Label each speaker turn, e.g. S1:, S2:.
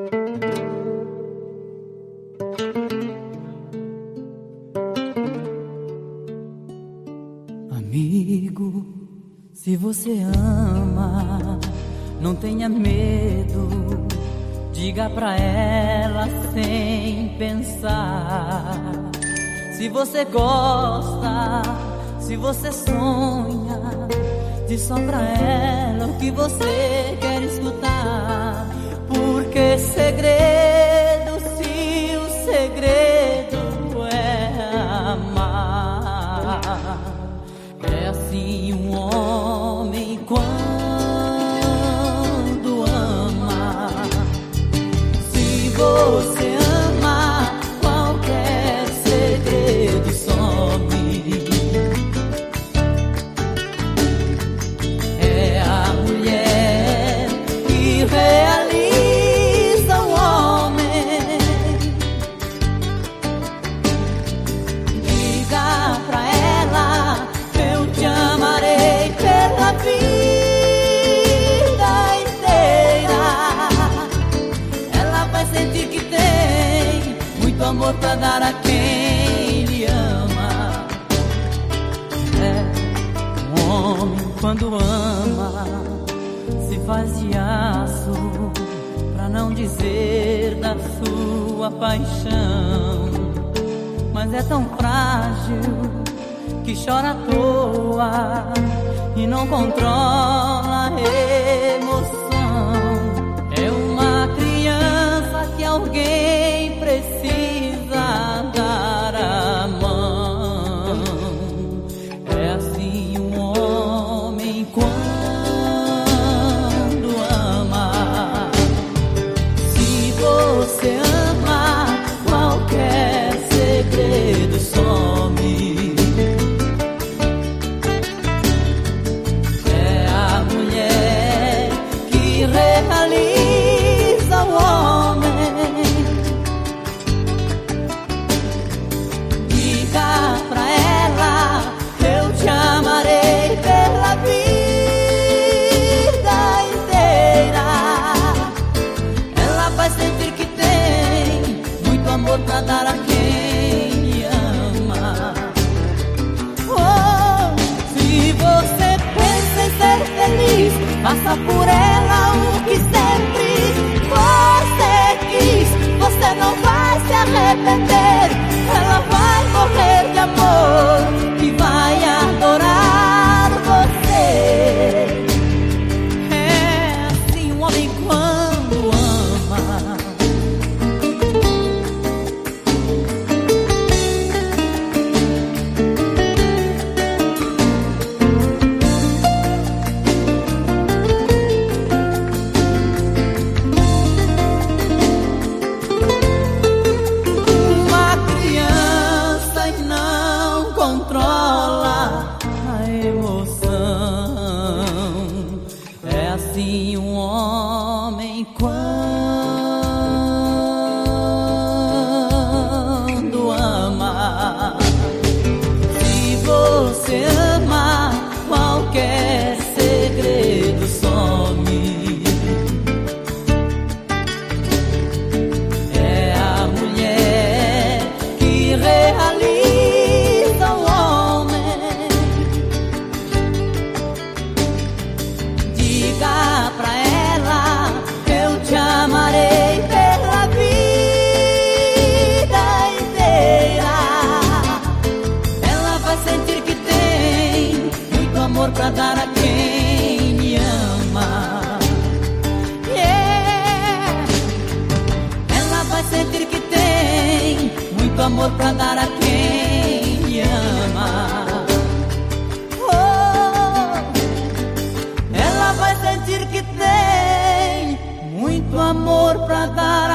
S1: Amigo, se você ama, não tenha medo, diga pra ela sem pensar. Se você gosta, se você sonha, diz só pra ela o que você quer escutar. Porque segredo, se o segredo é amar, é assim um homem quando ama. Se você ama, qualquer segredo some. É a mulher que realiza o homem. Diga pra ela: eu te amarei pela vida inteira. Ela vai sentir que tem muito amor pra dar a quem lhe ama. É, um homem quando ama se faz de aço, pra não dizer da sua paixão. Mas é tão frágil que chora à toa e não controla a emoção. É uma criança que alguém precisa dar a mão. É assim um homem quando ama. Se você ama, qualquer segredo some. Realiza o homem. Diga pra ela: eu te amarei pela vida inteira. Ela vai sentir que tem muito amor pra dar a quem lhe ama. Oh, se você pensa em ser feliz, faça por ela o que sempre você quis. Você não vai se arrepender. Ela vai morrer de amor e vai adorar você. É assim um homem quando ama. Assim um homem quando ama. Se você ama, qualquer segredo some. É a mulher que realiza o homem. Diga pra ela: eu te amarei pela vida inteira. Ela vai sentir que tem muito amor pra dar a quem lhe ama. Yeah. Ela vai sentir que tem muito amor pra dar a quem lhe ama. Vai sentir que tem muito amor pra dar